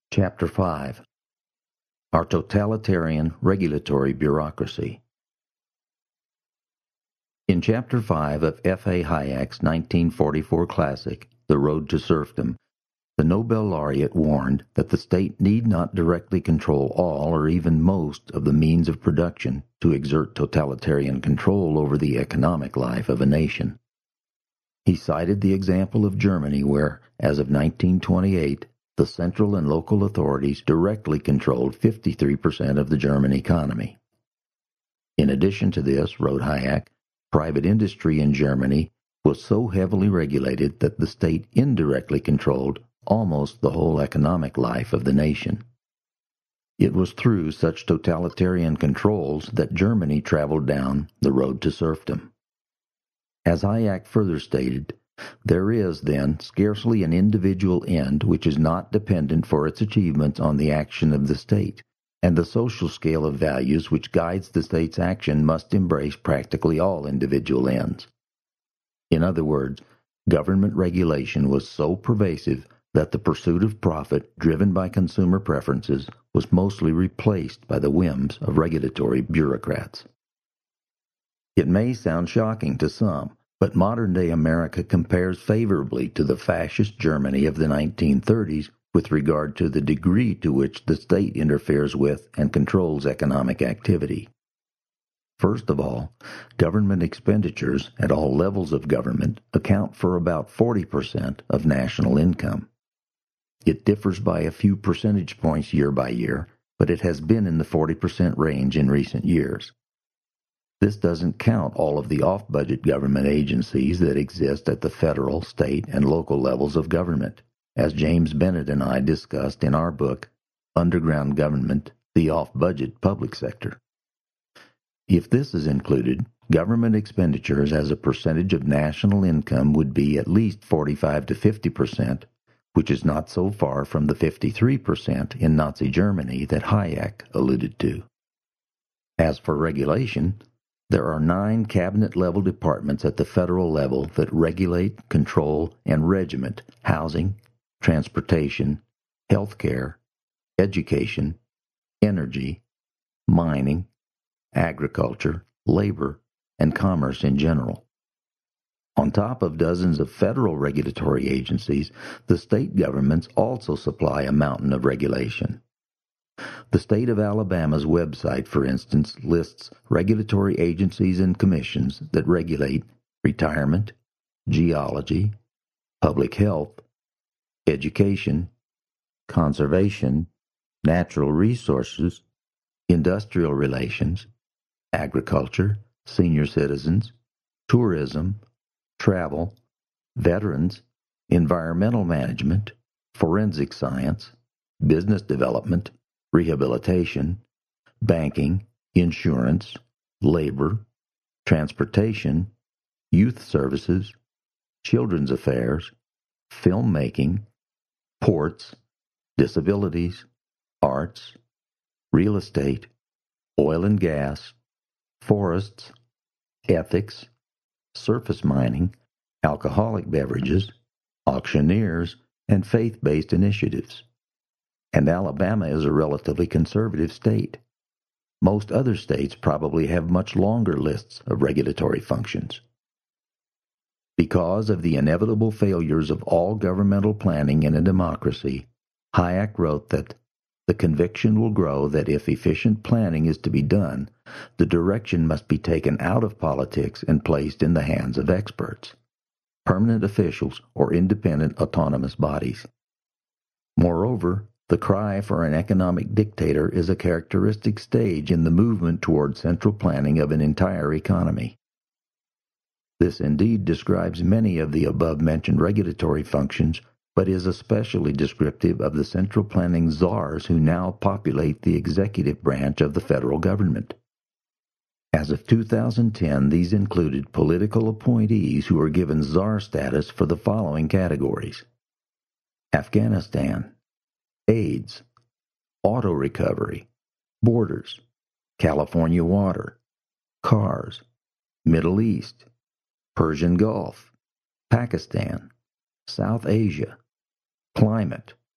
Chapter 5. Our Totalitarian Regulatory Bureaucracy. In Chapter 5 of F. A. Hayek's 1944 classic, The Road to Serfdom, the Nobel laureate warned that the state need not directly control all or even most of the means of production to exert totalitarian control over the economic life of a nation. He cited the example of Germany where, as of 1928, the central and local authorities directly controlled 53% of the German economy. In addition to this, wrote Hayek, private industry in Germany was so heavily regulated that the state indirectly controlled almost the whole economic life of the nation. It was through such totalitarian controls that Germany traveled down the road to serfdom. As Hayek further stated, there is, then, scarcely an individual end which is not dependent for its achievements on the action of the state, and the social scale of values which guides the state's action must embrace practically all individual ends. In other words, government regulation was so pervasive that the pursuit of profit driven by consumer preferences was mostly replaced by the whims of regulatory bureaucrats. It may sound shocking to some, but modern-day America compares favorably to the fascist Germany of the 1930s with regard to the degree to which the state interferes with and controls economic activity. First of all, government expenditures at all levels of government account for about 40% of national income. It differs by a few percentage points year by year, but it has been in the 40% range in recent years. This doesn't count all of the off-budget government agencies that exist at the federal, state, and local levels of government, as James Bennett and I discussed in our book, Underground Government, the Off-Budget Public Sector. If this is included, government expenditures as a percentage of national income would be at least 45 to 50%, which is not so far from the 53% in Nazi Germany that Hayek alluded to. As for regulation, there are 9 cabinet-level departments at the federal level that regulate, control, and regiment housing, transportation, health care, education, energy, mining, agriculture, labor, and commerce in general. On top of dozens of federal regulatory agencies, the state governments also supply a mountain of regulation. The state of Alabama's website, for instance, lists regulatory agencies and commissions that regulate retirement, geology, public health, education, conservation, natural resources, industrial relations, agriculture, senior citizens, tourism, travel, veterans, environmental management, forensic science, business development, rehabilitation, banking, insurance, labor, transportation, youth services, children's affairs, filmmaking, ports, disabilities, arts, real estate, oil and gas, forests, ethics, surface mining, alcoholic beverages, auctioneers, and faith-based initiatives. And Alabama is a relatively conservative state. Most other states probably have much longer lists of regulatory functions. Because of the inevitable failures of all governmental planning in a democracy, Hayek wrote that the conviction will grow that if efficient planning is to be done, the direction must be taken out of politics and placed in the hands of experts, permanent officials, or independent autonomous bodies. Moreover, the cry for an economic dictator is a characteristic stage in the movement toward central planning of an entire economy. This indeed describes many of the above-mentioned regulatory functions, but is especially descriptive of the central planning czars who now populate the executive branch of the federal government. As of 2010, these included political appointees who are given czar status for the following categories: Afghanistan, AIDS, auto recovery, borders, California water, cars, Middle East, Persian Gulf, Pakistan, South Asia, climate,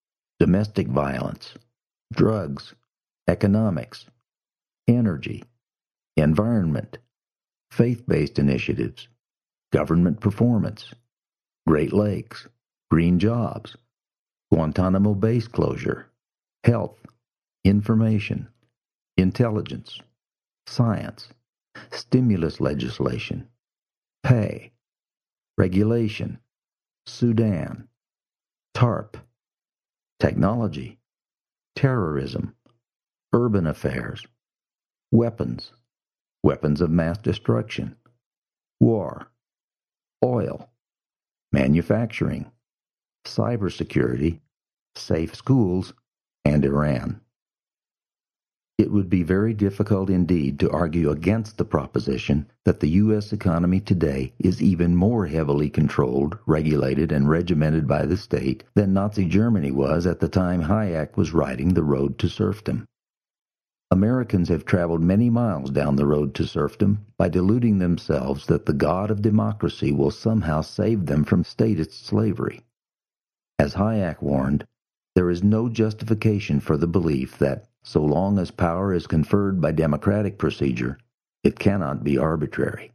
domestic violence, drugs, economics, energy, environment, faith-based initiatives, government performance, Great Lakes, green jobs, Guantanamo base closure, health, information, intelligence, science, stimulus legislation, pay, regulation, Sudan, TARP, technology, terrorism, urban affairs, weapons, weapons of mass destruction, war, oil, manufacturing, cybersecurity, safe schools, and Iran. It would be very difficult indeed to argue against the proposition that the U.S. economy today is even more heavily controlled, regulated, and regimented by the state than Nazi Germany was at the time Hayek was writing The Road to Serfdom. Americans have traveled many miles down the road to serfdom by deluding themselves that the God of democracy will somehow save them from statist slavery. As Hayek warned, there is no justification for the belief that, so long as power is conferred by democratic procedure, it cannot be arbitrary.